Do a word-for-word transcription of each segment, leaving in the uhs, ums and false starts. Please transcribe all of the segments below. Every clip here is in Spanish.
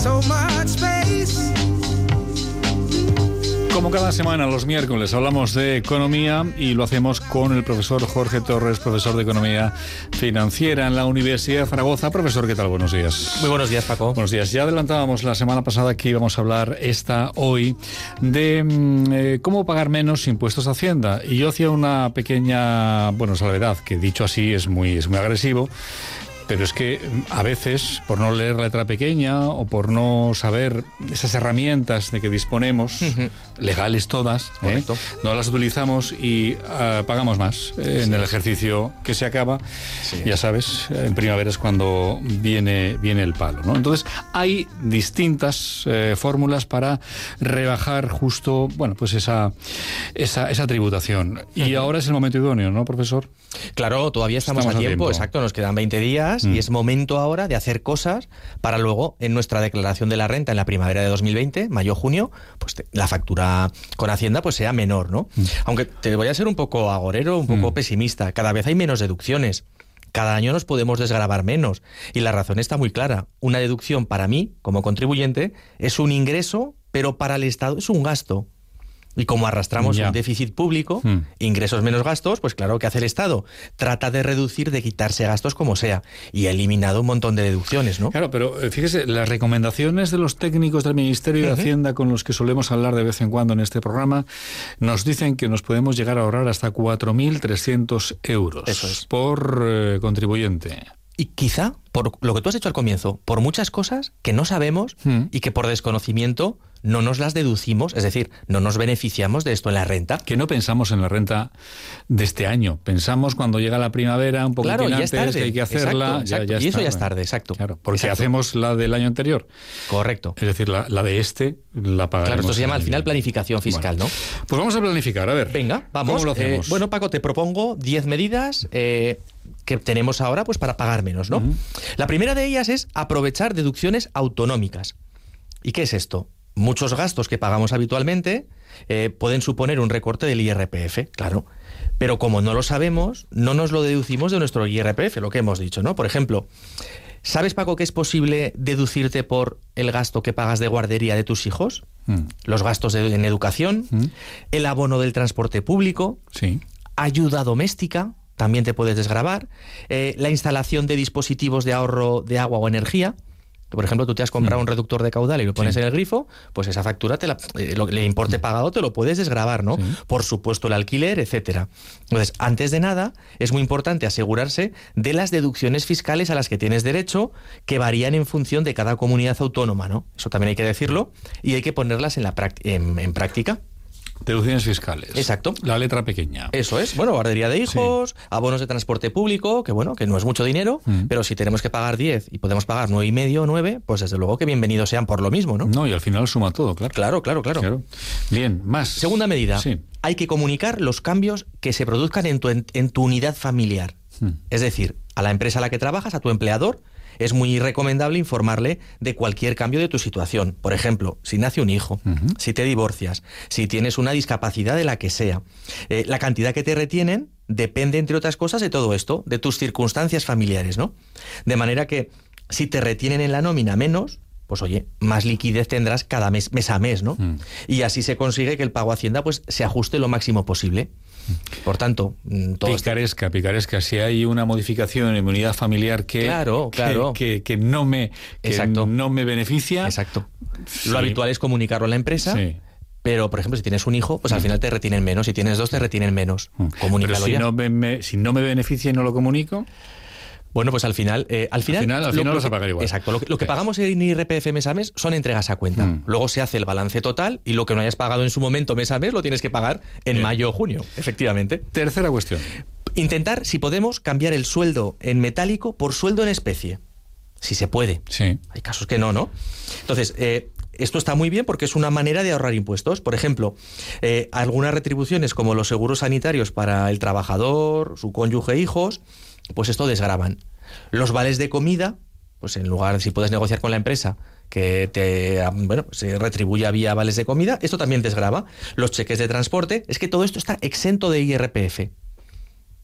so much space. Como cada semana, los miércoles, hablamos de economía y lo hacemos con el profesor Jorge Torres, profesor de Economía Financiera en la Universidad de Zaragoza. Profesor, ¿qué tal? Buenos días. Muy buenos días, Paco. Buenos días. Ya adelantábamos la semana pasada que íbamos a hablar esta hoy de eh, cómo pagar menos impuestos a Hacienda. Y yo hacía una pequeña, bueno, salvedad, que dicho así es muy, es muy agresivo. Pero es que a veces, por no leer la letra pequeña o por no saber esas herramientas de que disponemos, uh-huh. legales todas, ¿eh? no las utilizamos y uh, pagamos más eh, en sí. el ejercicio que se acaba. Sí. Ya sabes, en primavera es cuando viene, viene el palo, ¿no? Entonces, hay distintas eh, fórmulas para rebajar justo, bueno, pues esa, esa, esa tributación. Uh-huh. Y ahora es el momento idóneo, ¿no, profesor? Claro, todavía estamos, estamos a tiempo, tiempo, exacto, nos quedan veinte días. Mm. Y es momento ahora de hacer cosas para luego, en nuestra declaración de la renta en la primavera de dos mil veinte, mayo-junio, pues te, la factura con Hacienda pues sea menor, ¿no? Mm. Aunque te voy a ser un poco agorero, un poco mm. pesimista. Cada vez hay menos deducciones. Cada año nos podemos desgravar menos. Y la razón está muy clara. Una deducción para mí, como contribuyente, es un ingreso, pero para el Estado es un gasto. Y como arrastramos ya. un déficit público, hmm. ingresos menos gastos, pues claro, ¿qué hace el Estado? Trata de reducir, de quitarse gastos como sea. Y ha eliminado un montón de deducciones, ¿no? Claro, pero fíjese, las recomendaciones de los técnicos del Ministerio uh-huh. de Hacienda con los que solemos hablar de vez en cuando en este programa, nos dicen que nos podemos llegar a ahorrar hasta cuatro mil trescientos euros Eso es. por eh, contribuyente. Y quizá, por lo que tú has hecho al comienzo, por muchas cosas que no sabemos hmm. y que por desconocimiento no nos las deducimos, es decir, no nos beneficiamos de esto en la renta. Que no pensamos en la renta de este año. Pensamos cuando llega la primavera, un poquito claro, antes, que hay que hacerla. Exacto, exacto. Ya, ya y eso tarde. ya es tarde, exacto. Claro, porque exacto. hacemos la del año anterior. Correcto. Es decir, la, la de este la pagaremos. Claro, esto se llama al final planificación fiscal, bueno, ¿no? Pues vamos a planificar, a ver. Venga, vamos. ¿Cómo lo hacemos? Eh, bueno, Paco, te propongo diez medidas eh, que tenemos ahora pues para pagar menos, ¿no? Uh-huh. La primera de ellas es aprovechar deducciones autonómicas. ¿Y qué es esto? Muchos gastos que pagamos habitualmente eh, pueden suponer un recorte del I R P F, claro. Pero como no lo sabemos, no nos lo deducimos de nuestro I R P F, lo que hemos dicho, ¿no? Por ejemplo, ¿sabes, Paco, que es posible deducirte por el gasto que pagas de guardería de tus hijos? Mm. Los gastos de, en educación, mm. el abono del transporte público, sí. ayuda doméstica, también te puedes desgravar, eh, la instalación de dispositivos de ahorro de agua o energía. Por ejemplo, tú te has comprado mm. un reductor de caudal y lo pones sí. en el grifo, pues esa factura, te la, eh, lo, el importe pagado te lo puedes desgravar, ¿no? Sí. Por supuesto, el alquiler, etcétera. Entonces, antes de nada, es muy importante asegurarse de las deducciones fiscales a las que tienes derecho, que varían en función de cada comunidad autónoma, ¿no? Eso también hay que decirlo, y hay que ponerlas en, la práct- en, en práctica. Deducciones fiscales. Exacto. La letra pequeña. Eso es. Bueno, guardería de hijos, sí. abonos de transporte público, que bueno, que no es mucho dinero, mm. pero si tenemos que pagar diez y podemos pagar nueve y medio o nueve, pues desde luego que bienvenidos sean por lo mismo, ¿no? No, y al final suma todo, claro. Claro, claro, claro. claro. Bien, más. Segunda medida. Sí. Hay que comunicar los cambios que se produzcan en tu, en, en tu unidad familiar. Mm. Es decir, a la empresa a la que trabajas, a tu empleador, es muy recomendable informarle de cualquier cambio de tu situación. Por ejemplo, si nace un hijo, uh-huh. si te divorcias, si tienes una discapacidad de la que sea. Eh, la cantidad que te retienen depende, entre otras cosas, de todo esto, de tus circunstancias familiares, ¿no? De manera que si te retienen en la nómina menos, pues oye, más liquidez tendrás cada mes, mes a mes, ¿no? Uh-huh. Y así se consigue que el pago a Hacienda pues se ajuste lo máximo posible. Por tanto, todo picaresca, esto... picaresca. Si hay una modificación en mi unidad familiar que, claro, claro. que, que, que no me que no me beneficia. Exacto. Sí. Lo habitual es comunicarlo a la empresa. Sí. Pero, por ejemplo, si tienes un hijo, pues al final te retienen menos. Si tienes dos, te retienen menos. Comunícalo Pero si ya. no me, me, si no me beneficia y no lo comunico... Bueno, pues al final... Eh, al final, al final, al final lo, lo vas a pagar igual. Exacto. Lo que, lo que pagamos en I R P F mes a mes son entregas a cuenta. Mm. Luego se hace el balance total y lo que no hayas pagado en su momento mes a mes lo tienes que pagar en Bien. mayo o junio, efectivamente. Tercera cuestión. Intentar, si podemos, cambiar el sueldo en metálico por sueldo en especie. Si se puede. Sí. Hay casos que no, ¿no? Entonces, eh, esto está muy bien porque es una manera de ahorrar impuestos. Por ejemplo, eh, algunas retribuciones como los seguros sanitarios para el trabajador, su cónyuge e hijos... pues esto desgravan. Los vales de comida, pues en lugar, si puedes negociar con la empresa que te, bueno, se retribuya vía vales de comida, esto también desgrava. Los cheques de transporte, es que todo esto está exento de I R P F.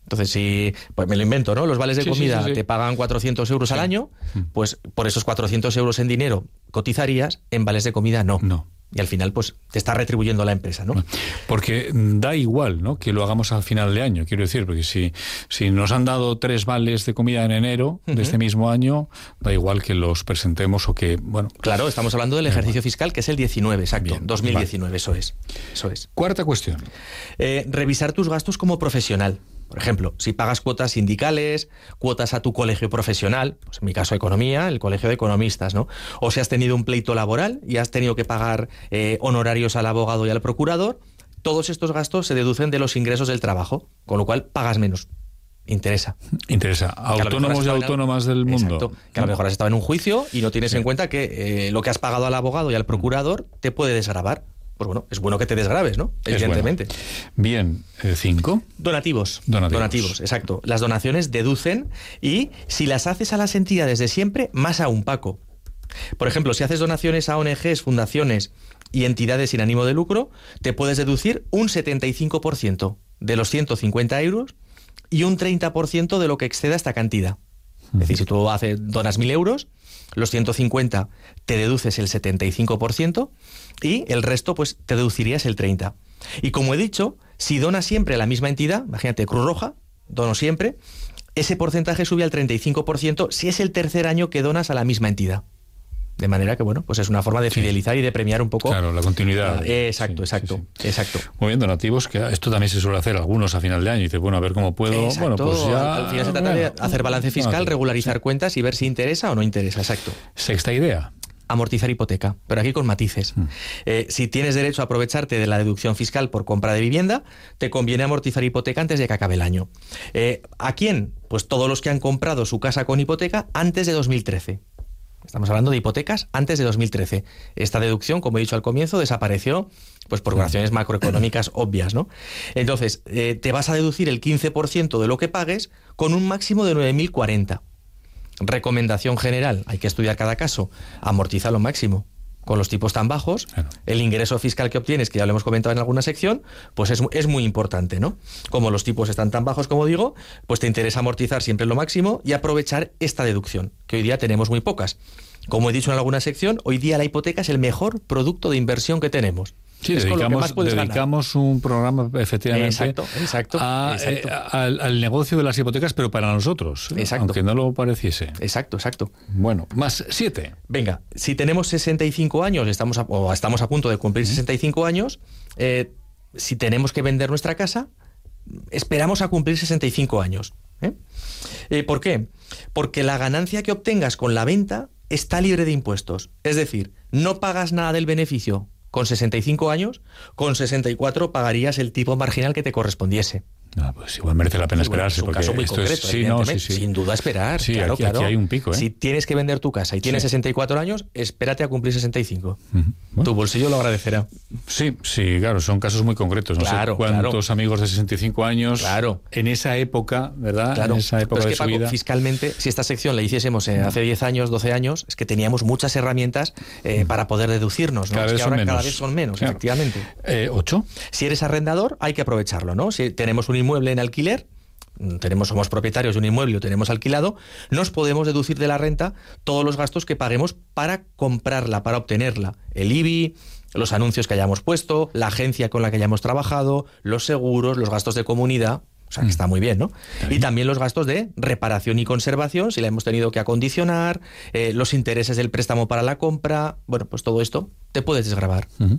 Entonces, si, pues me lo invento, ¿no? Los vales de sí, comida sí, sí, sí. te pagan cuatrocientos euros Sí. al año, pues por esos cuatrocientos euros en dinero cotizarías, en vales de comida no. No. Y al final, pues te está retribuyendo la empresa, ¿no? Porque da igual, ¿no?, que lo hagamos al final de año, quiero decir, porque si, si nos han dado tres vales de comida en enero de Uh-huh. este mismo año, da igual que los presentemos o que, bueno... Claro, estamos hablando del ejercicio fiscal, que es el diecinueve, exacto, Bien, dos mil diecinueve, vale. eso es. Eso es. Cuarta cuestión. Eh, revisar tus gastos como profesional. Por ejemplo, si pagas cuotas sindicales, cuotas a tu colegio profesional, pues en mi caso economía, el colegio de economistas, ¿no? O si has tenido un pleito laboral y has tenido que pagar eh, honorarios al abogado y al procurador, todos estos gastos se deducen de los ingresos del trabajo, con lo cual pagas menos. Interesa. Interesa. Autónomos y autónomas del mundo. Exacto. Que a lo mejor has estado en un juicio y no tienes sí. en cuenta que eh, lo que has pagado al abogado y al procurador te puede desgravar. Pues bueno, es bueno que te desgraves, ¿no? Evidentemente. Bueno. Bien, eh, cinco. Donativos. Donativos. Donativos, exacto. Las donaciones deducen y si las haces a las entidades de siempre, más aún, Paco. Por ejemplo, si haces donaciones a O N Ges, fundaciones y entidades sin ánimo de lucro, te puedes deducir un setenta y cinco por ciento de los ciento cincuenta euros y un treinta por ciento de lo que exceda esta cantidad. Es decir, si tú haces, donas mil euros, los ciento cincuenta te deduces el setenta y cinco por ciento y el resto pues te deducirías el treinta por ciento. Y como he dicho, si donas siempre a la misma entidad, imagínate Cruz Roja, dono siempre, ese porcentaje sube al treinta y cinco por ciento si es el tercer año que donas a la misma entidad. De manera que, bueno, pues es una forma de fidelizar sí. y de premiar un poco... Claro, la continuidad. Eh, exacto, sí, exacto, sí, sí. exacto. Muy bien, donativos, que esto también se suele hacer algunos a final de año. Y dices, bueno, a ver cómo puedo... Exacto. Bueno, pues ya... Al final se trata de hacer balance fiscal, regularizar sí. cuentas y ver si interesa o no interesa, exacto. Sexta idea. Amortizar hipoteca, pero aquí con matices. Mm. Eh, si tienes derecho a aprovecharte de la deducción fiscal por compra de vivienda, te conviene amortizar hipoteca antes de que acabe el año. Eh, ¿A quién? Pues todos los que han comprado su casa con hipoteca antes de dos mil trece. Estamos hablando de hipotecas antes de dos mil trece. Esta deducción, como he dicho al comienzo, desapareció pues por razones macroeconómicas obvias, ¿no? Entonces, eh, te vas a deducir el quince por ciento de lo que pagues con un máximo de nueve mil cuarenta. Recomendación general, hay que estudiar cada caso, amortiza lo máximo. Con los tipos tan bajos, claro. el ingreso fiscal que obtienes, que ya lo hemos comentado en alguna sección, pues es, es muy importante, ¿no? Como los tipos están tan bajos, como digo, pues te interesa amortizar siempre lo máximo y aprovechar esta deducción, que hoy día tenemos muy pocas. Como he dicho en alguna sección, hoy día la hipoteca es el mejor producto de inversión que tenemos. Sí, es dedicamos, dedicamos un programa efectivamente exacto, exacto, a, exacto. Eh, al, al negocio de las hipotecas, pero para nosotros, exacto. aunque no lo pareciese. Exacto, exacto. Bueno, más siete. Venga, si tenemos sesenta y cinco años, estamos a, o estamos a punto de cumplir sesenta y cinco años, eh, si tenemos que vender nuestra casa, esperamos a cumplir sesenta y cinco años. ¿eh? Eh, ¿Por qué? Porque la ganancia que obtengas con la venta está libre de impuestos. Es decir, no pagas nada del beneficio. Con sesenta y cinco años, con sesenta y cuatro pagarías el tipo marginal que te correspondiese. Ah, pues igual merece la pena sí, bueno, esperarse. Es un caso muy concreto, es, sí, no, sí, sí. Sin duda esperar. Sí, claro, aquí, claro. aquí hay un pico, ¿eh? Si tienes que vender tu casa y tienes sí. sesenta y cuatro años, espérate a cumplir sesenta y cinco. Uh-huh. Bueno. Tu bolsillo lo agradecerá. Sí, sí, claro, son casos muy concretos. No claro, sé cuántos claro. amigos de sesenta y cinco años claro. en esa época, ¿verdad? Claro. En esa época Pero es de que, su Paco, vida. Fiscalmente, si esta sección la hiciésemos eh, hace diez años, doce años, es que teníamos muchas herramientas eh, para poder deducirnos, ¿no? Cada es vez que ahora son menos. cada vez son menos, claro. efectivamente. Eh, ¿Ocho? Si eres arrendador, hay que aprovecharlo, ¿no? Si tenemos un inmueble en alquiler, tenemos, somos propietarios de un inmueble y lo tenemos alquilado, nos podemos deducir de la renta todos los gastos que paguemos para comprarla, para obtenerla. El I B I, los anuncios que hayamos puesto, la agencia con la que hayamos trabajado, los seguros, los gastos de comunidad. O sea, que está muy bien, ¿no? Y también los gastos de reparación y conservación, si la hemos tenido que acondicionar, eh, los intereses del préstamo para la compra. Bueno, pues todo esto te puedes desgravar. Uh-huh.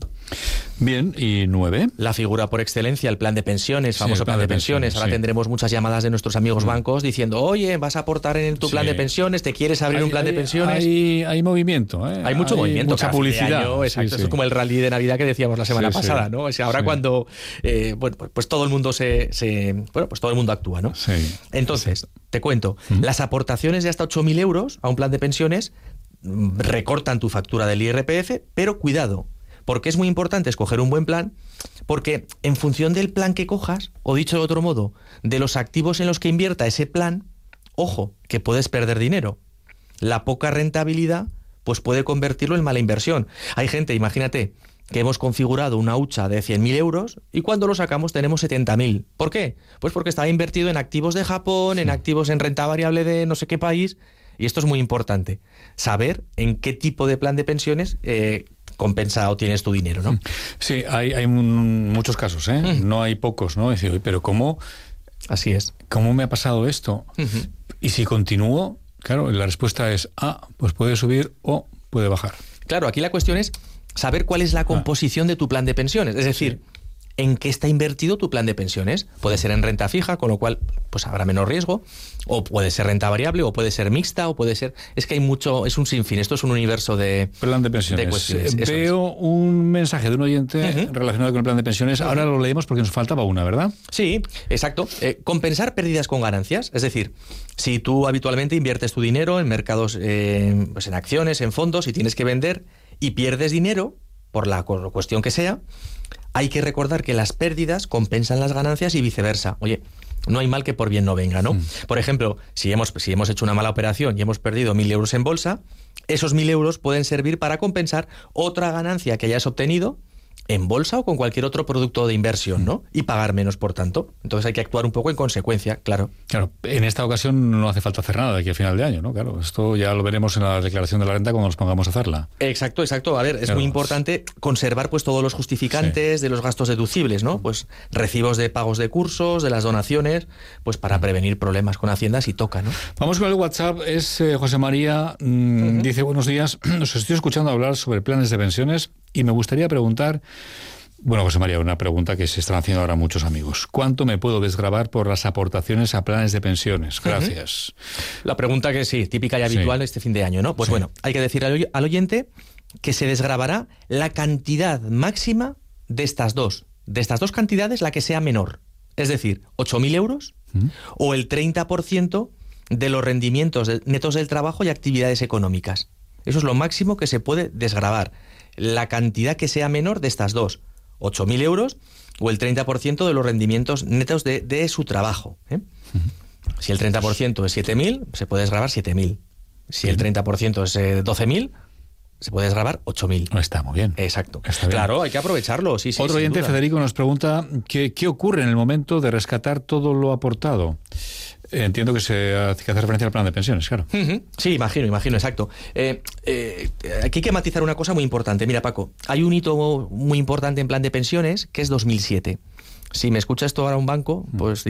Bien, ¿y nueve? La figura por excelencia, el plan de pensiones, famoso sí, plan, plan de, de pensiones. pensiones. Ahora sí. tendremos muchas llamadas de nuestros amigos uh-huh. bancos diciendo, oye, vas a aportar en tu sí. plan de pensiones, ¿te quieres abrir hay, un plan hay, de pensiones? Hay, hay movimiento, ¿eh? Hay mucho hay movimiento. Mucha publicidad. Año, exacto, sí, eso sí. es como el rally de Navidad que decíamos la semana sí, pasada, sí. ¿no? O sea, ahora sí. cuando, eh, bueno, pues, pues todo el mundo se, se, bueno, pues todo el mundo actúa, ¿no? Sí. Entonces, Exacto. te cuento, uh-huh. las aportaciones de hasta ocho mil euros a un plan de pensiones recortan tu factura del I R P F, pero cuidado, porque es muy importante escoger un buen plan, porque en función del plan que cojas, o dicho de otro modo, de los activos en los que invierta ese plan, ojo, que puedes perder dinero. La poca rentabilidad, pues puede convertirlo en mala inversión. Hay gente, imagínate, que hemos configurado una hucha de cien mil euros y cuando lo sacamos tenemos setenta mil. ¿Por qué? Pues porque estaba invertido en activos de Japón, en activos en renta variable de no sé qué país. Y esto es muy importante, saber en qué tipo de plan de pensiones eh, compensa o tienes tu dinero, ¿no? Sí, hay, hay muchos casos, ¿eh? Mm. No hay pocos, ¿no? Es decir, pero ¿cómo? Así es. ¿Cómo me ha pasado esto? Uh-huh. Y si continúo, claro, la respuesta es, ah, pues puede subir o puede bajar. Claro, aquí la cuestión es saber cuál es la composición ah. de tu plan de pensiones, es decir, sí. en qué está invertido tu plan de pensiones. Puede ser en renta fija, con lo cual pues habrá menos riesgo, o puede ser renta variable, o puede ser mixta, o puede ser... Es que hay mucho, es un sinfín, esto es un universo de, plan de pensiones. De cuestiones. Eso Veo es. un mensaje de un oyente uh-huh. relacionado con el plan de pensiones. Uh-huh. Ahora lo leemos porque nos faltaba una, ¿verdad? Sí, exacto. Eh, compensar pérdidas con ganancias, es decir, si tú habitualmente inviertes tu dinero en mercados, eh, pues en acciones, en fondos, y tienes que vender y pierdes dinero, por la cuestión que sea, hay que recordar que las pérdidas compensan las ganancias y viceversa. Oye, no hay mal que por bien no venga, ¿no? Mm. Por ejemplo, si hemos, si hemos hecho una mala operación y hemos perdido mil euros en bolsa, esos mil euros pueden servir para compensar otra ganancia que hayas obtenido en bolsa o con cualquier otro producto de inversión, ¿no? Y pagar menos, por tanto. Entonces hay que actuar un poco en consecuencia, claro. Claro, en esta ocasión no hace falta hacer nada de aquí a final de año, ¿no? Claro, esto ya lo veremos en la declaración de la renta cuando nos pongamos a hacerla. Exacto, exacto. A ver, es claro. muy importante conservar pues todos los justificantes sí. de los gastos deducibles, ¿no? Pues recibos de pagos de cursos, de las donaciones, pues para prevenir problemas con Hacienda si toca, ¿no? Vamos con el WhatsApp. Es eh, José María, mmm, uh-huh. dice, buenos días, os estoy escuchando hablar sobre planes de pensiones y me gustaría preguntar, bueno, José María, una pregunta que se están haciendo ahora muchos amigos. ¿Cuánto me puedo desgravar por las aportaciones a planes de pensiones? Gracias. Uh-huh. La pregunta que sí, típica y habitual sí. este fin de año, ¿no? Pues sí. bueno, hay que decir al, al oyente que se desgravará la cantidad máxima de estas dos. De estas dos cantidades, la que sea menor. Es decir, ocho mil euros uh-huh. o el treinta por ciento de los rendimientos de, netos del trabajo y actividades económicas. Eso es lo máximo que se puede desgravar. La cantidad que sea menor de estas dos, ocho mil euros o el treinta por ciento de los rendimientos netos de, de su trabajo. ¿eh? Uh-huh. Si el treinta por ciento es siete mil, se puede desgravar siete mil. Si el treinta por ciento es eh, doce mil, se puede desgravar ocho mil. No está muy bien. Exacto. Está bien. Claro, hay que aprovecharlo. Sí, sí, Otro oyente, Federico, nos pregunta ¿qué, qué ocurre en el momento de rescatar todo lo aportado? Entiendo que se hace, que hace referencia al plan de pensiones, claro. Uh-huh. Sí, imagino, imagino, exacto. Eh, eh, aquí hay que matizar una cosa muy importante. Mira, Paco, hay un hito muy importante en plan de pensiones que es dos mil siete. Si me escucha esto ahora un banco, pues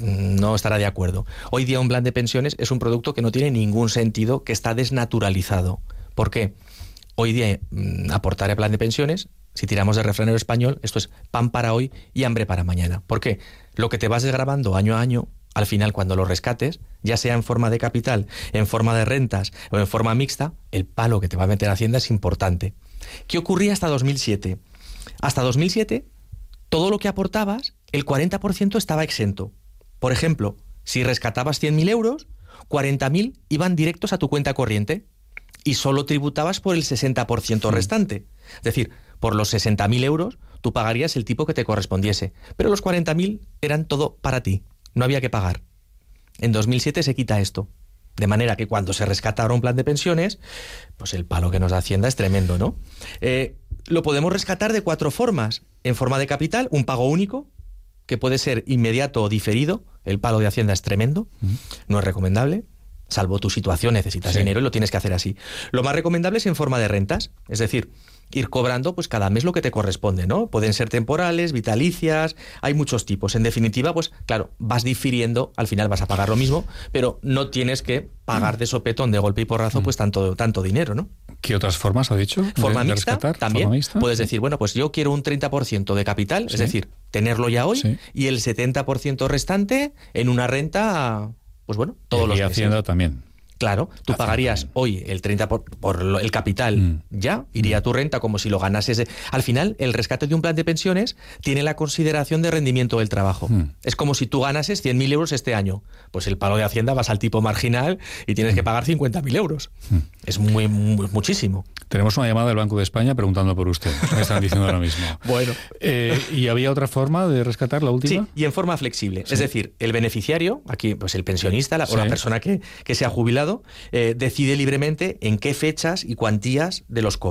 no estará de acuerdo. Hoy día un plan de pensiones es un producto que no tiene ningún sentido, que está desnaturalizado. ¿Por qué? Hoy día aportar a plan de pensiones, si tiramos de refranero español, esto es pan para hoy y hambre para mañana. ¿Por qué? Lo que te vas desgravando año a año, al final cuando lo rescates, ya sea en forma de capital, en forma de rentas o en forma mixta, el palo que te va a meter Hacienda es importante. ¿Qué ocurría hasta dos mil siete? Hasta dos mil siete, todo lo que aportabas, el cuarenta por ciento estaba exento. Por ejemplo, si rescatabas cien mil euros, cuarenta mil iban directos a tu cuenta corriente y solo tributabas por el sesenta por ciento restante. Es decir, por los sesenta mil euros tú pagarías el tipo que te correspondiese, pero los cuarenta mil eran todo para ti. No había que pagar. En dos mil siete se quita esto. De manera que cuando se rescata ahora un plan de pensiones, pues el palo que nos da Hacienda es tremendo, ¿no? Eh, lo podemos rescatar de cuatro formas. En forma de capital, un pago único, que puede ser inmediato o diferido. El palo de Hacienda es tremendo. Uh-huh. No es recomendable. Salvo tu situación, necesitas sí. dinero y lo tienes que hacer así. Lo más recomendable es en forma de rentas. Es decir, ir cobrando pues cada mes lo que te corresponde, ¿no? Pueden ser temporales, vitalicias, hay muchos tipos. En definitiva, pues claro, vas difiriendo, al final vas a pagar lo mismo, pero no tienes que pagar de sopetón, de golpe y porrazo, pues tanto, tanto dinero, ¿no? ¿Qué otras formas ha dicho? Forma de, mixta, de también. ¿Forma mixta? Puedes decir, bueno, pues yo quiero un treinta por ciento de capital, ¿sí? Es decir, tenerlo ya hoy, ¿sí? Y el setenta por ciento restante en una renta, pues bueno, todos y los meses. Hacienda también. Claro, tú pagarías hoy el treinta por, por lo, el capital, mm. ya, iría a tu renta como si lo ganases. De... Al final, el rescate de un plan de pensiones tiene la consideración de rendimiento del trabajo. Mm. Es como si tú ganases cien mil euros este año. Pues el palo de Hacienda vas al tipo marginal y tienes mm. que pagar cincuenta mil euros. Mm. Es muy, muy, muchísimo. Tenemos una llamada del Banco de España preguntando por usted. Me están diciendo ahora mismo. Bueno. Eh, ¿Y había otra forma de rescatar la última? Sí, y en forma flexible. Sí. Es decir, el beneficiario, aquí pues el pensionista la, sí. o la persona que, que se ha jubilado, eh, decide libremente en qué fechas y cuantías de los cobros.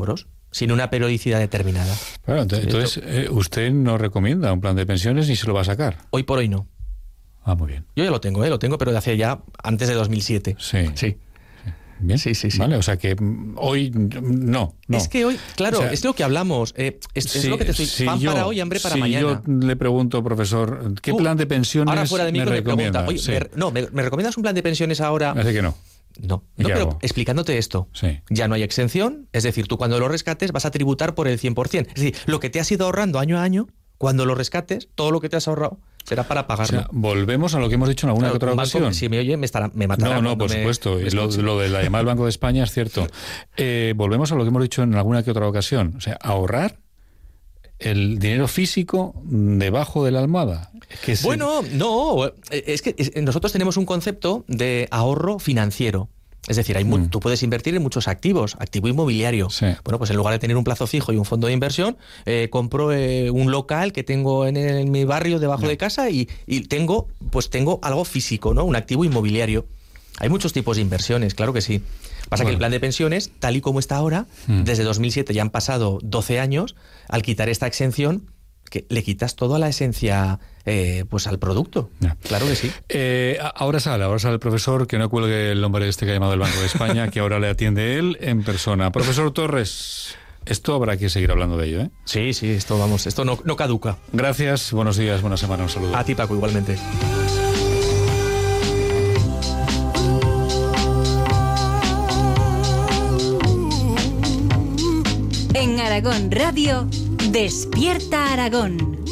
sin una periodicidad determinada. Claro, entonces, entonces eh, usted no recomienda un plan de pensiones ni se lo va a sacar. Hoy por hoy no. Ah, muy bien. Yo ya lo tengo, ¿eh? Lo tengo, pero de hace ya antes de dos mil siete. Sí. Sí. Bien. Sí, sí, sí. Vale, o sea que hoy no, no. Es que hoy, claro, o sea, es lo que hablamos. Eh, es, si, es lo que te estoy... si pan yo, para hoy, hambre para si mañana. yo le pregunto, profesor, ¿qué Tú, plan de pensiones ahora fuera de mí me me recomienda? pregunta, oye, sí. me, no, me, ¿me recomiendas un plan de pensiones ahora? Parece que no. No, no, pero hago? explicándote esto, sí. ya no hay exención, es decir, tú cuando lo rescates vas a tributar por el cien por ciento. Es decir, lo que te has ido ahorrando año a año, cuando lo rescates, todo lo que te has ahorrado será para pagarlo. O sea, volvemos a lo que hemos dicho en alguna claro, que otra ocasión. Banco, si me oye, me, estará, me matará. No, no, por me, supuesto. Me lo, lo de la llamada del Banco de España es cierto. Eh, volvemos a lo que hemos dicho en alguna que otra ocasión. O sea, ahorrar el dinero físico debajo de la almohada. Es que bueno, se... no, es que nosotros tenemos un concepto de ahorro financiero. Es decir, hay mu- mm. tú puedes invertir en muchos activos, activo inmobiliario. Sí. Bueno, pues en lugar de tener un plazo fijo y un fondo de inversión, eh, compro eh, un local que tengo en, el, en mi barrio debajo no. de casa y, y tengo, pues tengo algo físico, ¿no? Un activo inmobiliario. Hay muchos tipos de inversiones, claro que sí. Pasa bueno. que el plan de pensiones, tal y como está ahora, mm. desde dos mil siete ya han pasado doce años, al quitar esta exención, que le quitas toda la esencia eh, pues al producto. Yeah. Claro que sí. Eh, ahora sale, ahora sale el profesor, que no cuelgue el nombre de este que ha llamado el Banco de España, que ahora le atiende él en persona. Profesor Torres, esto habrá que seguir hablando de ello, ¿eh? Sí, sí, esto vamos, esto no, no caduca. Gracias, buenos días, buena semana, un saludo. A ti, Paco, igualmente. En Aragón Radio, Despierta Aragón.